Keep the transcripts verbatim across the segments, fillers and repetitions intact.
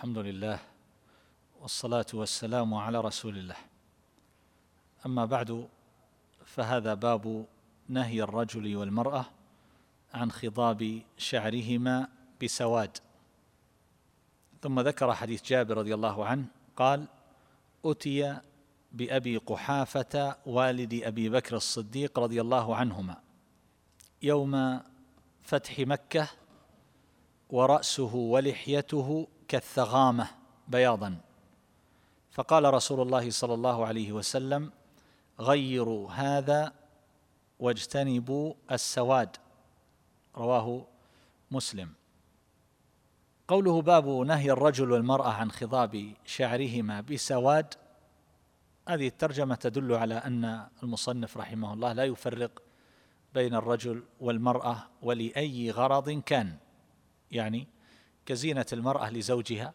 الحمد لله والصلاة والسلام على رسول الله. أما بعد، فهذا باب نهي الرجل والمرأة عن خضاب شعرهما بسواد. ثم ذكر حديث جابر رضي الله عنه قال: أتي بأبي قحافة والد أبي بكر الصديق رضي الله عنهما يوم فتح مكة ورأسه ولحيته كالثغامة بياضا، فقال رسول الله صلى الله عليه وسلم: غيروا هذا واجتنبوا السواد. رواه مسلم. قوله باب نهي الرجل والمرأة عن خضاب شعرهما بسواد، هذه الترجمة تدل على أن المصنف رحمه الله لا يفرق بين الرجل والمرأة ولأي غرض كان، يعني كزينة المرأة لزوجها،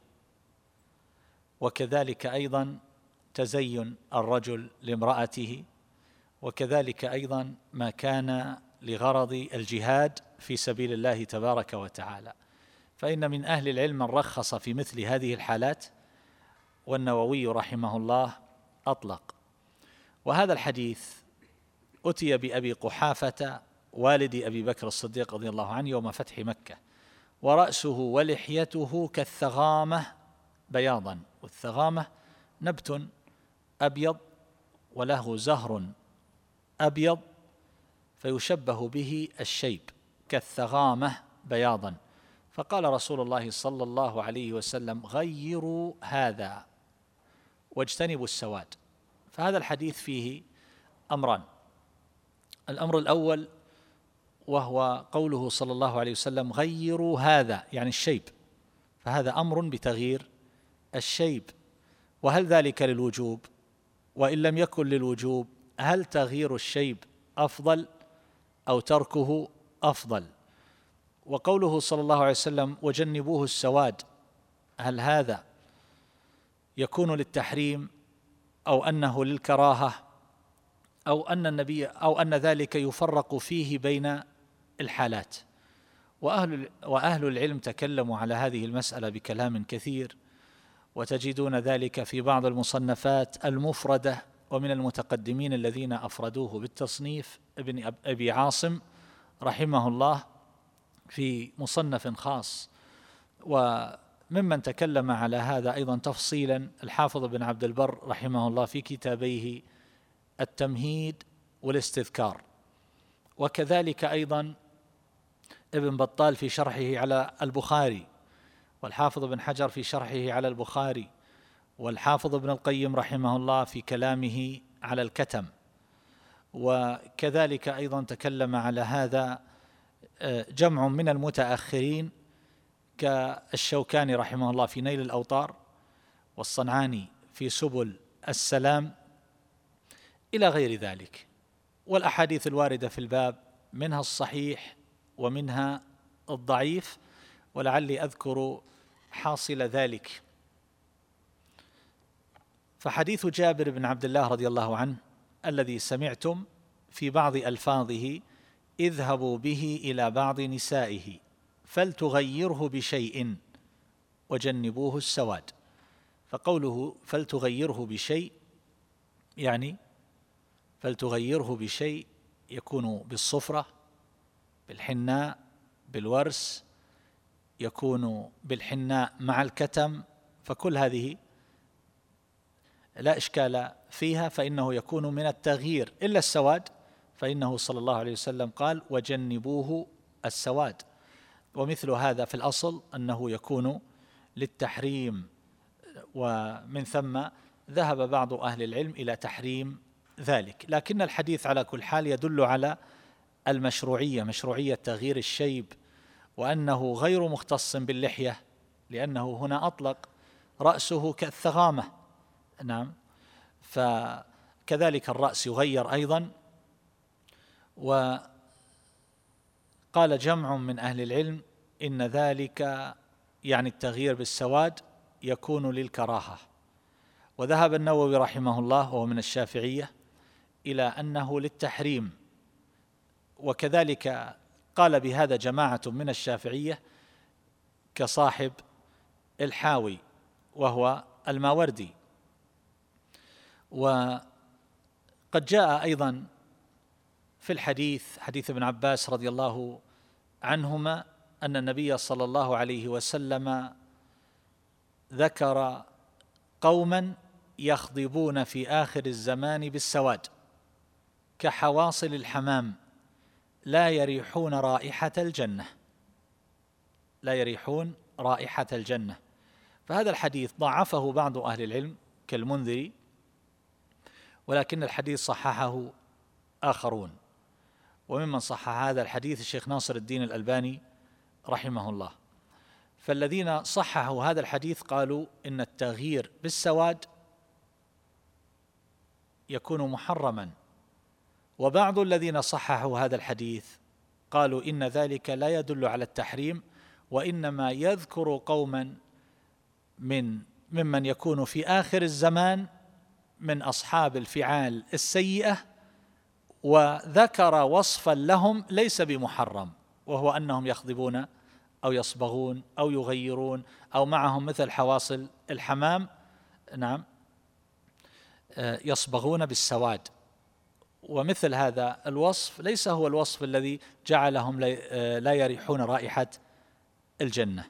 وكذلك أيضا تزين الرجل لامرأته، وكذلك أيضا ما كان لغرض الجهاد في سبيل الله تبارك وتعالى. فإن من أهل العلم من رخص في مثل هذه الحالات، والنووي رحمه الله أطلق. وهذا الحديث أتي بأبي قحافة والد أبي بكر الصديق رضي الله عنه يوم فتح مكة ورأسه ولحيته كالثغامة بياضا، والثغامة نبت أبيض وله زهر أبيض فيشبه به الشيب، كالثغامة بياضا. فقال رسول الله صلى الله عليه وسلم: غيروا هذا واجتنبوا السواد. فهذا الحديث فيه أمران. الأمر الأول وهو قوله صلى الله عليه وسلم: غيروا هذا، يعني الشيب، فهذا أمر بتغيير الشيب. وهل ذلك للوجوب؟ وإن لم يكن للوجوب، هل تغيير الشيب أفضل أو تركه أفضل؟ وقوله صلى الله عليه وسلم: وجنبوه السواد، هل هذا يكون للتحريم أو أنه للكراهة، أو أن النبي أو أن ذلك يفرق فيه بين الحالات؟ وأهل وأهل العلم تكلموا على هذه المسألة بكلام كثير، وتجدون ذلك في بعض المصنفات المفردة، ومن المتقدمين الذين أفردوه بالتصنيف ابن أبي عاصم رحمه الله في مصنف خاص. وممن تكلم على هذا أيضا تفصيلا الحافظ بن عبد البر رحمه الله في كتابيه التمهيد والاستذكار، وكذلك أيضا ابن بطال في شرحه على البخاري، والحافظ بن حجر في شرحه على البخاري، والحافظ ابن القيم رحمه الله في كلامه على الكتم. وكذلك أيضا تكلم على هذا جمع من المتأخرين كالشوكاني رحمه الله في نيل الأوطار، والصنعاني في سبل السلام، إلى غير ذلك. والأحاديث الواردة في الباب منها الصحيح ومنها الضعيف، ولعلي أذكر حاصل ذلك. فحديث جابر بن عبد الله رضي الله عنه الذي سمعتم في بعض ألفاظه: اذهبوا به إلى بعض نسائه فلتغيره بشيء وجنبوه السواد. فقوله فلتغيره بشيء يعني فلتغيره بشيء يكون بالصفرة، بالحناء، بالورس، يكون بالحناء مع الكتم، فكل هذه لا إشكال فيها، فإنه يكون من التغيير، إلا السواد فإنه صلى الله عليه وسلم قال: وجنبوه السواد. ومثل هذا في الأصل أنه يكون للتحريم، ومن ثم ذهب بعض أهل العلم إلى تحريم ذلك. لكن الحديث على كل حال يدل على المشروعية، مشروعية تغيير الشيب، وأنه غير مختص باللحية، لأنه هنا أطلق رأسه كالثغامة. نعم، فكذلك الرأس يغير أيضا. وقال جمع من أهل العلم إن ذلك يعني التغيير بالسواد يكون للكراهة. وذهب النووي رحمه الله وهو من الشافعية إلى أنه للتحريم، وكذلك قال بهذا جماعة من الشافعية كصاحب الحاوي وهو الماوردي. وقد جاء أيضا في الحديث حديث ابن عباس رضي الله عنهما أن النبي صلى الله عليه وسلم ذكر قوما يخضبون في آخر الزمان بالسواد كحواصل الحمام لا يريحون رائحة الجنة، لا يريحون رائحة الجنة. فهذا الحديث ضعفه بعض أهل العلم كالمنذري، ولكن الحديث صححه آخرون، وممن صحح هذا الحديث الشيخ ناصر الدين الألباني رحمه الله. فالذين صححوا هذا الحديث قالوا إن التغيير بالسواد يكون محرما، وبعض الذين صححوا هذا الحديث قالوا إن ذلك لا يدل على التحريم، وإنما يذكر قوما من ممن يكون في آخر الزمان من أصحاب الفعال السيئة، وذكر وصفا لهم ليس بمحرم، وهو أنهم يخضبون أو يصبغون أو يغيرون أو معهم مثل حواصل الحمام، نعم، يصبغون بالسواد. ومثل هذا الوصف ليس هو الوصف الذي جعلهم لا يريحون رائحة الجنة.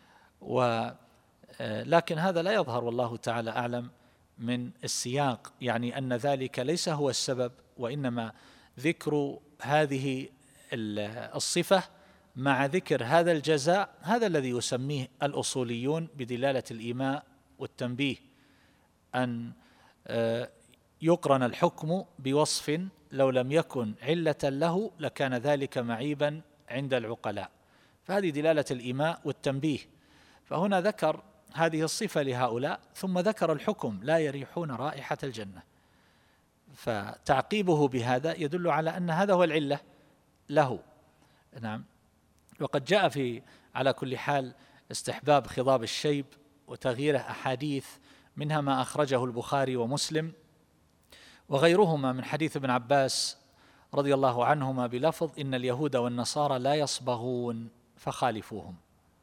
ولكن هذا لا يظهر والله تعالى أعلم من السياق، يعني أن ذلك ليس هو السبب، وإنما ذكر هذه الصفة مع ذكر هذا الجزاء، هذا الذي يسميه الأصوليون بدلالة الإيماء والتنبيه، أن يقرن الحكم بوصف لو لم يكن علة له لكان ذلك معيبا عند العقلاء، فهذه دلالة الإيماء والتنبيه. فهنا ذكر هذه الصفة لهؤلاء ثم ذكر الحكم لا يريحون رائحة الجنة، فتعقيبه بهذا يدل على أن هذا هو العلة له. نعم. وقد جاء في على كل حال استحباب خضاب الشيب وتغييره أحاديث، منها ما أخرجه البخاري ومسلم وغيرهما من حديث ابن عباس رضي الله عنهما بلفظ إن اليهود والنصارى لا يصبغون فخالفوهم،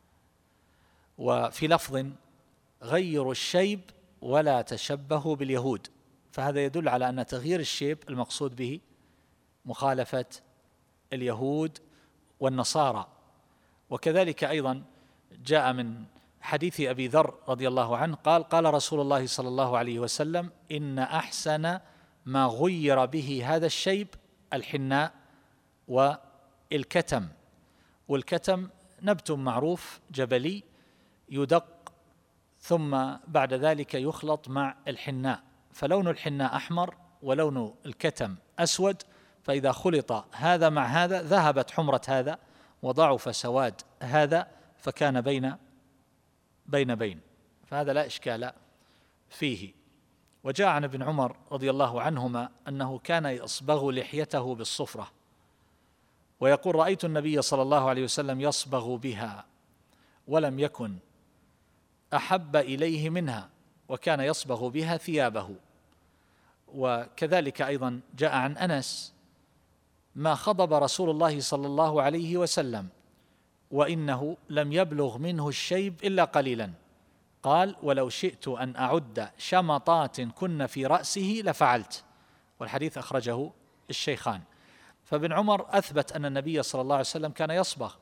وفي لفظ غيروا الشيب ولا تشبهوا باليهود. فهذا يدل على أن تغيير الشيب المقصود به مخالفة اليهود والنصارى. وكذلك أيضا جاء من حديث أبي ذر رضي الله عنه قال قال رسول الله صلى الله عليه وسلم إن أحسن ما غير به هذا الشيب الحناء والكتم. والكتم نبت معروف جبلي يدق ثم بعد ذلك يخلط مع الحناء، فلون الحناء أحمر ولون الكتم أسود، فإذا خلط هذا مع هذا ذهبت حمرة هذا وضعف سواد هذا، فكان بين بين بين فهذا لا إشكال فيه. وجاء عن ابن عمر رضي الله عنهما أنه كان يصبغ لحيته بالصفرة، ويقول رأيت النبي صلى الله عليه وسلم يصبغ بها ولم يكن أحب إليه منها، وكان يصبغ بها ثيابه. وكذلك أيضا جاء عن أنس ما خضب رسول الله صلى الله عليه وسلم وإنه لم يبلغ منه الشيب إلا قليلا، قال ولو شئت أن أعد شمطات كن في رأسه لفعلت، والحديث أخرجه الشيخان. فابن عمر أثبت أن النبي صلى الله عليه وسلم كان يصبغ،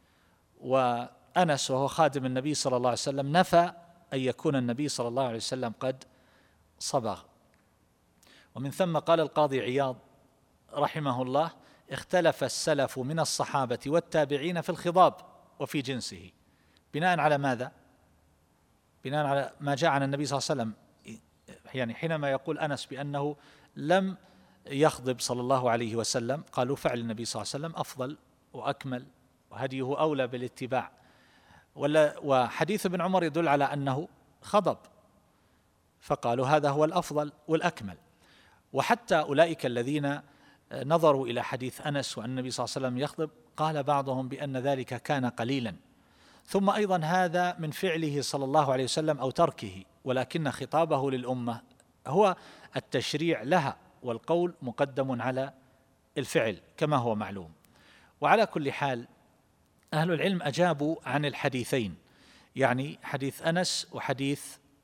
وأنس وهو خادم النبي صلى الله عليه وسلم نفى أن يكون النبي صلى الله عليه وسلم قد صبغ. ومن ثم قال القاضي عياض رحمه الله اختلف السلف من الصحابة والتابعين في الخضاب وفي جنسه، بناء على ماذا؟ بناء على ما جاء عن النبي صلى الله عليه وسلم، يعني حينما يقول أنس بأنه لم يخضب صلى الله عليه وسلم قالوا فعل النبي صلى الله عليه وسلم أفضل وأكمل وهديه أولى بالاتباع، وحديث ابن عمر يدل على أنه خضب، فقالوا هذا هو الأفضل والأكمل. وحتى أولئك الذين نظروا إلى حديث أنس وأن النبي صلى الله عليه وسلم يخضب قال بعضهم بأن ذلك كان قليلا، ثم أيضا هذا من فعله صلى الله عليه وسلم أو تركه، ولكن خطابه للأمة هو التشريع لها، والقول مقدم على الفعل كما هو معلوم. وعلى كل حال أهل العلم أجابوا عن الحديثين، يعني حديث أنس وحديث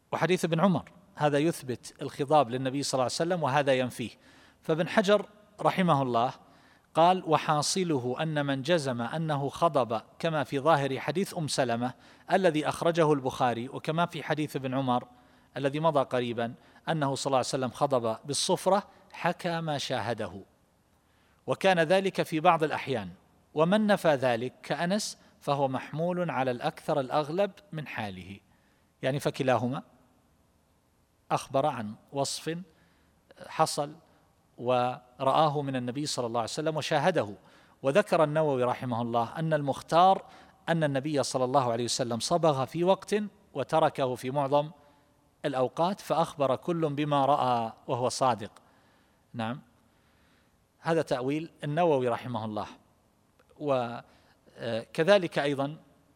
وحديث ابن عمر هذا يثبت الخضاب للنبي صلى الله عليه وسلم وهذا ينفيه. فابن حجر رحمه الله قال: وحاصله أن من جزم أنه خضب كما في ظاهر حديث أم سلمة الذي أخرجه البخاري، وكما في حديث ابن عمر الذي مضى قريبا أنه صلى الله عليه وسلم خضب بالصفرة، حكى ما شاهده، وكان ذلك في بعض الأحيان. ومن نفى ذلك كأنس فهو محمول على الأكثر الأغلب من حاله، يعني فكلاهما أخبر عن وصف حصل ورآه من النبي صلى الله عليه وسلم وشاهده. وذكر النووي رحمه الله أن المختار أن النبي صلى الله عليه وسلم صبغ في وقت وتركه في معظم الأوقات، فأخبر كل بما رأى وهو صادق. نعم، هذا تأويل النووي رحمه الله. وكذلك أيضا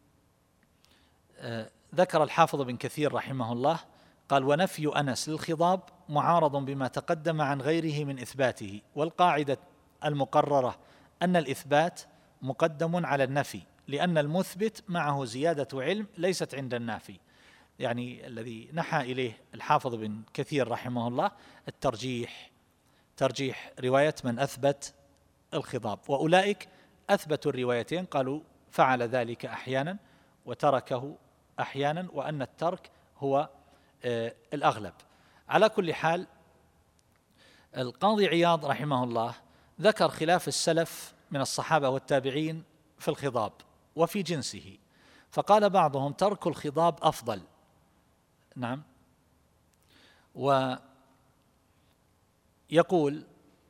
ذكر الحافظ بن كثير رحمه الله قال: ونفي أنس للخضاب معارض بما تقدم عن غيره من إثباته، والقاعدة المقررة أن الإثبات مقدم على النفي، لأن المثبت معه زيادة علم ليست عند النافي. يعني الذي نحى إليه الحافظ بن كثير رحمه الله الترجيح، ترجيح رواية من أثبت الخضاب، وأولئك أثبتوا الروايتين، قالوا فعل ذلك أحيانا وتركه أحيانا، وأن الترك هو آه الأغلب. على كل حال، القاضي عياض رحمه الله ذكر خلاف السلف من الصحابة والتابعين في الخضاب وفي جنسه، فقال بعضهم ترك الخضاب أفضل. نعم، ويقول: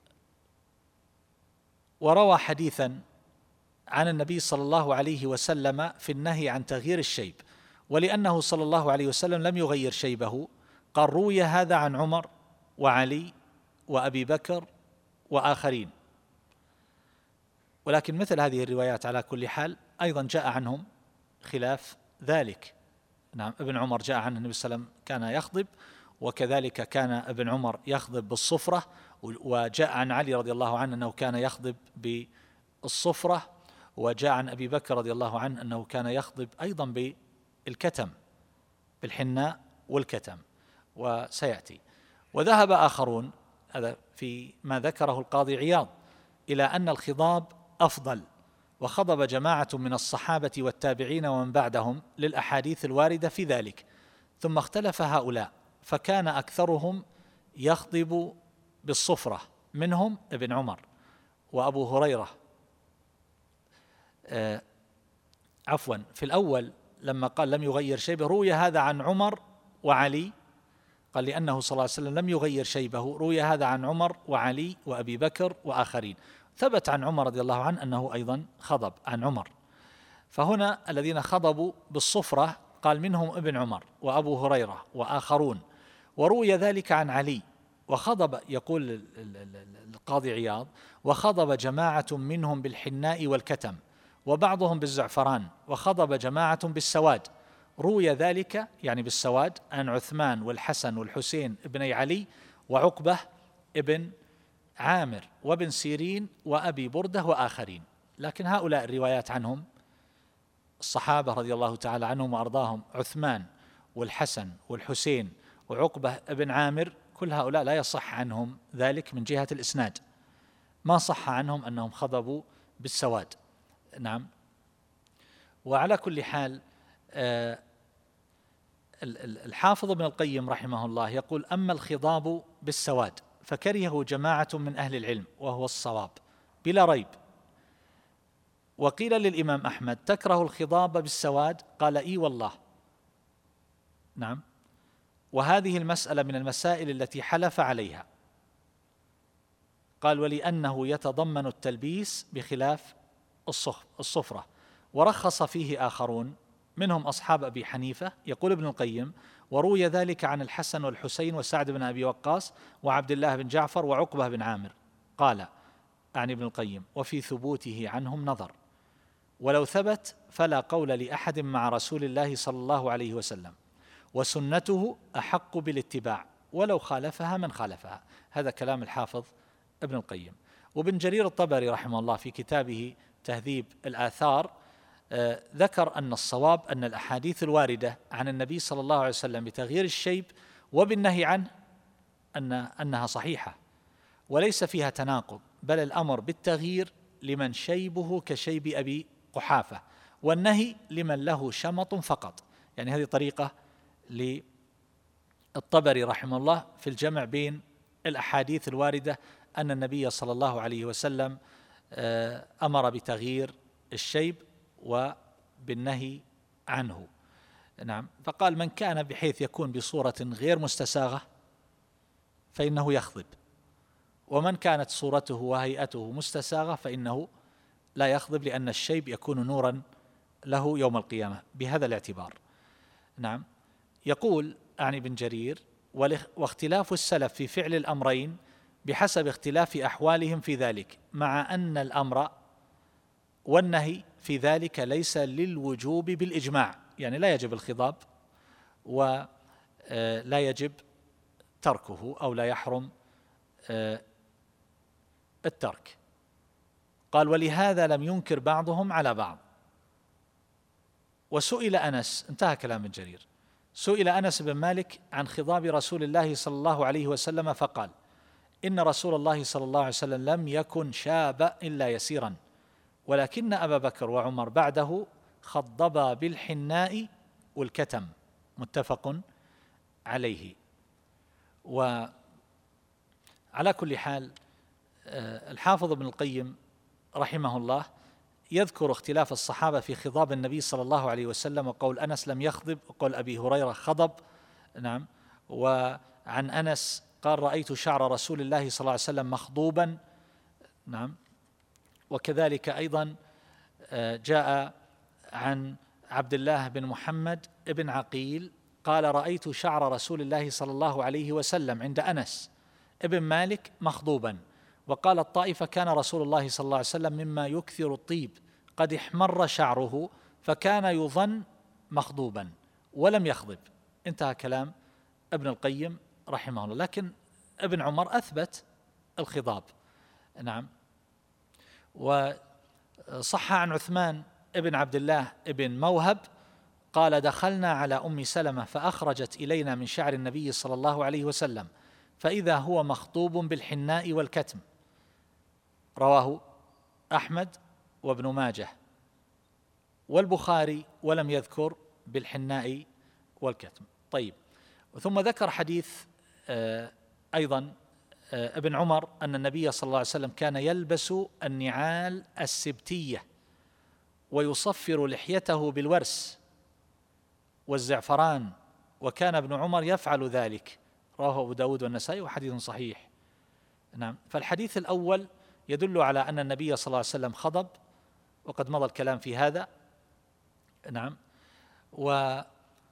وروى حديثا عن النبي صلى الله عليه وسلم في النهي عن تغيير الشيب، ولأنه صلى الله عليه وسلم لم يغير شيبه قال: روي هذا عن عمر وعلي وأبي بكر وآخرين. ولكن مثل هذه الروايات على كل حال أيضا جاء عنهم خلاف ذلك. نعم، ابن عمر جاء عنه النبي صلى الله عليه وسلم كان يخضب، وكذلك كان ابن عمر يخضب بالصفرة، وجاء عن علي رضي الله عنه أنه كان يخضب بالصفرة، وجاء عن أبي بكر رضي الله عنه أنه كان يخضب أيضا بالكتم، بالحناء والكتم، وسيأتي. وذهب آخرون، هذا في ما ذكره القاضي عياض، إلى أن الخضاب أفضل، وخضب جماعة من الصحابة والتابعين ومن بعدهم للأحاديث الواردة في ذلك، ثم اختلف هؤلاء فكان أكثرهم يخضب بالصفرة، منهم ابن عمر وأبو هريرة. آه عفوا في الأول لما قال لم يغير شيبه روي هذا عن عمر وعلي، قال لأنه صلى الله عليه وسلم لم يغير شيبه، روي هذا عن عمر وعلي وأبي بكر وآخرين. ثبت عن عمر رضي الله عنه أنه أيضا خضب عن عمر. فهنا الذين خضبوا بالصفرة قال منهم ابن عمر وأبو هريرة وآخرون، وروي ذلك عن علي. وخضب، يقول القاضي عياض: وخضب جماعة منهم بالحناء والكتم، وبعضهم بالزعفران، وخضب جماعة بالسواد. روي ذلك يعني بالسواد عن عثمان والحسن والحسين ابني علي وعقبة ابن عامر وابن سيرين وأبي بردة وآخرين. لكن هؤلاء الروايات عنهم الصحابة رضي الله تعالى عنهم وأرضاهم، عثمان والحسن والحسين وعقبة ابن عامر، كل هؤلاء لا يصح عنهم ذلك من جهة الإسناد، ما صح عنهم أنهم خضبوا بالسواد. نعم. وعلى كل حال آه الحافظ ابن القيم رحمه الله يقول: أما الخضاب بالسواد فكرهه جماعة من أهل العلم وهو الصواب بلا ريب. وقيل للإمام أحمد: تكره الخضاب بالسواد؟ قال: إي والله. نعم. وهذه المسألة من المسائل التي حلف عليها. قال: ولأنه يتضمن التلبيس بخلاف الصفرة. ورخص فيه آخرون منهم أصحاب أبي حنيفة. يقول ابن القيم: وروي ذلك عن الحسن والحسين وسعد بن أبي وقاص وعبد الله بن جعفر وعقبة بن عامر. قال يعني ابن القيم: وفي ثبوته عنهم نظر، ولو ثبت فلا قول لأحد مع رسول الله صلى الله عليه وسلم، وسنته أحق بالاتباع ولو خالفها من خالفها. هذا كلام الحافظ ابن القيم. وابن جرير الطبري رحمه الله في كتابه تهذيب الآثار ذكر أن الصواب أن الأحاديث الواردة عن النبي صلى الله عليه وسلم بتغيير الشيب وبالنهي عنه أن أنها صحيحة وليس فيها تناقض، بل الأمر بالتغيير لمن شيبه كشيب أبي قحافة، والنهي لمن له شمط فقط. يعني هذه طريقة للطبري رحمه الله في الجمع بين الأحاديث الواردة أن النبي صلى الله عليه وسلم أمر بتغيير الشيب وبالنهي عنه. نعم، فقال: من كان بحيث يكون بصورة غير مستساغة فإنه يخضب، ومن كانت صورته وهيئته مستساغة فإنه لا يخضب، لأن الشيب يكون نورا له يوم القيامة بهذا الاعتبار. نعم. يقول أعني بن جرير: واختلاف السلف في فعل الأمرين بحسب اختلاف أحوالهم في ذلك، مع أن الأمر والنهي في ذلك ليس للوجوب بالإجماع، يعني لا يجب الخضاب ولا يجب تركه أو لا يحرم الترك. قال: ولهذا لم ينكر بعضهم على بعض. وسئل أنس، انتهى كلام ابن جرير، سئل أنس بن مالك عن خضاب رسول الله صلى الله عليه وسلم فقال: إن رسول الله صلى الله عليه وسلم لم يكن شاب إلا يسيرا، ولكن أبا بكر وعمر بعده خضبا بالحناء والكتم، متفق عليه. وعلى كل حال الحافظ ابن القيم رحمه الله يذكر اختلاف الصحابة في خضاب النبي صلى الله عليه وسلم، وقول أنس لم يخضب، وقول أبي هريرة خضب. نعم. وعن أنس قال: رأيت شعر رسول الله صلى الله عليه وسلم مخضوبا. نعم. وكذلك أيضا جاء عن عبد الله بن محمد بن عقيل قال: رأيت شعر رسول الله صلى الله عليه وسلم عند أنس ابن مالك مخضوبا. وقال الطائفة: كان رسول الله صلى الله عليه وسلم مما يكثر الطيب، قد احمر شعره فكان يظن مخضوبا ولم يخضب. انتهى كلام ابن القيم رحمه الله. لكن ابن عمر أثبت الخضاب. نعم. وصح عن عثمان ابن عبد الله ابن موهب قال: دخلنا على أم سلمة فأخرجت إلينا من شعر النبي صلى الله عليه وسلم فإذا هو مخطوب بالحناء والكتم. رواه أحمد وابن ماجه والبخاري ولم يذكر بالحناء والكتم. طيب. ثم ذكر حديث أيضا ابن عمر أن النبي صلى الله عليه وسلم كان يلبس النعال السبتية ويصفر لحيته بالورس والزعفران، وكان ابن عمر يفعل ذلك. رواه أبو داود والنسائي وحديث صحيح. نعم. فالحديث الأول يدل على أن النبي صلى الله عليه وسلم خضب، وقد مضى الكلام في هذا. نعم. ورب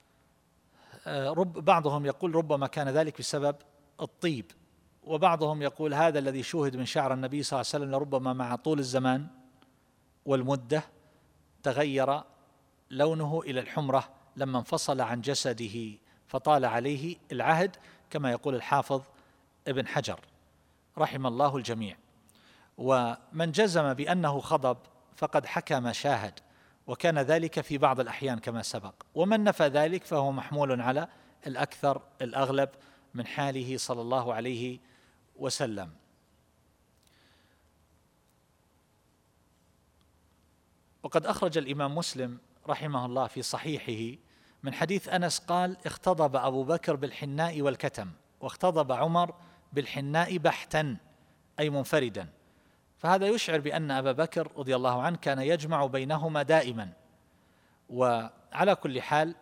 بعضهم يقول ربما كان ذلك بسبب الطيب، وبعضهم يقول هذا الذي شوهد من شعر النبي صلى الله عليه وسلم لربما مع طول الزمان والمدة تغير لونه إلى الحمرة لما انفصل عن جسده فطال عليه العهد، كما يقول الحافظ ابن حجر رحم الله الجميع. ومن جزم بأنه خضب فقد حكى ما شاهد، وكان ذلك في بعض الأحيان كما سبق، ومن نفى ذلك فهو محمول على الأكثر الأغلب من حاله صلى الله عليه وسلم. وقد أخرج الإمام مسلم رحمه الله في صحيحه من حديث أنس قال: اختضب أبو بكر بالحناء والكتم، واختضب عمر بالحناء بحتا أي منفردا. فهذا يشعر بأن أبا بكر رضي الله عنه كان يجمع بينهما دائما. وعلى كل حال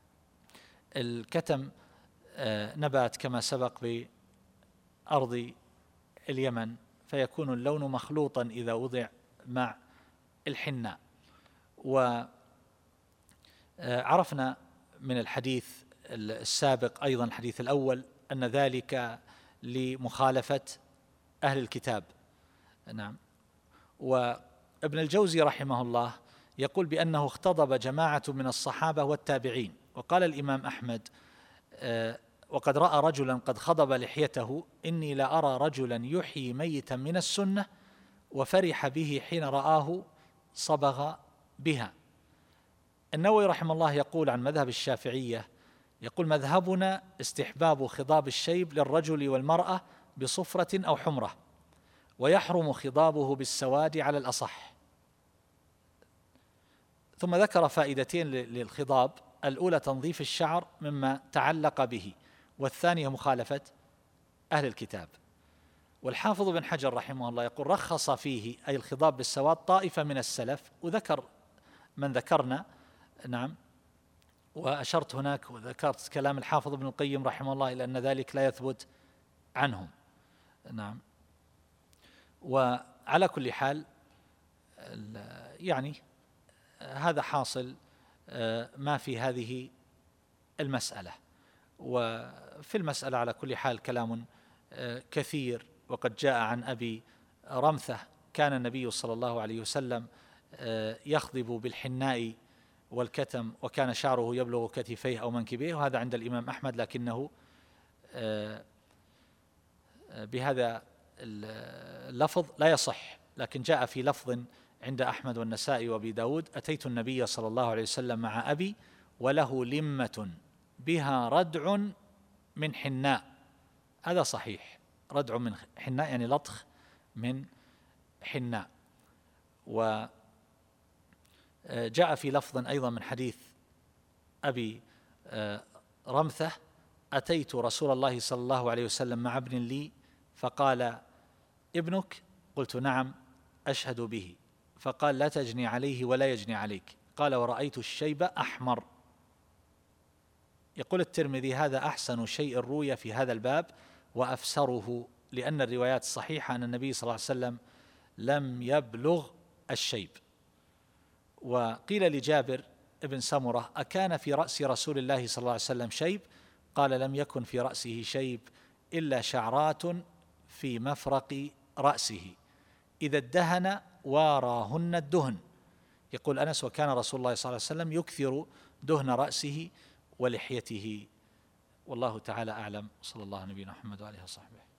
الكتم نبات كما سبق بأرض اليمن، فيكون اللون مخلوطا إذا وضع مع الحناء. وعرفنا من الحديث السابق أيضا الحديث الأول أن ذلك لمخالفة أهل الكتاب. نعم. وابن الجوزي رحمه الله يقول بأنه اختضب جماعة من الصحابة والتابعين. وقال الإمام أحمد: وقد رأى رجلا قد خضب لحيته، إني لأرى رجلا يحيي ميتا من السنة وفرح به حين رآه صبغ بها. النووي رحمه الله يقول عن مذهب الشافعية، يقول: مذهبنا استحباب خضاب الشيب للرجل والمرأة بصفرة أو حمرة، ويحرم خضابه بالسواد على الأصح. ثم ذكر فائدتين للخضاب: الأولى تنظيف الشعر مما تعلق به، والثانية مخالفة أهل الكتاب. والحافظ بن حجر رحمه الله يقول: رخص فيه أي الخضاب بالسواد طائفة من السلف، وذكر من ذكرنا، نعم، وأشرت هناك وذكرت كلام الحافظ ابن القيم رحمه الله إلى أن ذلك لا يثبت عنهم، نعم. وعلى كل حال يعني هذا حاصل ما في هذه المسألة. وفي المسألة على كل حال كلام كثير، وقد جاء عن أبي رمثة: كان النبي صلى الله عليه وسلم يخضب بالحناء والكتم، وكان شعره يبلغ كتفيه أو منكبيه، وهذا عند الإمام أحمد، لكنه بهذا اللفظ لا يصح. لكن جاء في لفظ عند أحمد والنسائي وأبي داود: أتيت النبي صلى الله عليه وسلم مع أبي وله لمة بها ردع من حناء. هذا صحيح، ردع من حناء يعني لطخ من حناء. وجاء في لفظ أيضا من حديث أبي رمثة: أتيت رسول الله صلى الله عليه وسلم مع ابن لي فقال: ابنك؟ قلت: نعم أشهد به. فقال: لا تجني عليه ولا يجني عليك. قال: ورأيت الشيب أحمر. يقول الترمذي: هذا أحسن شيء روي في هذا الباب وأفسره، لأن الروايات الصحيحة أن النبي صلى الله عليه وسلم لم يبلغ الشيب. وقيل لجابر ابن سمرة: أكان في رأس رسول الله صلى الله عليه وسلم شيب؟ قال: لم يكن في رأسه شيب إلا شعرات في مفرق رأسه، إذا ادهن واراهن الدهن. يقول أنس: وكان رسول الله صلى الله عليه وسلم يكثر دهن رأسه ولحيته. والله تعالى أعلم، صلى الله على نبينا محمد وآله وصحبه.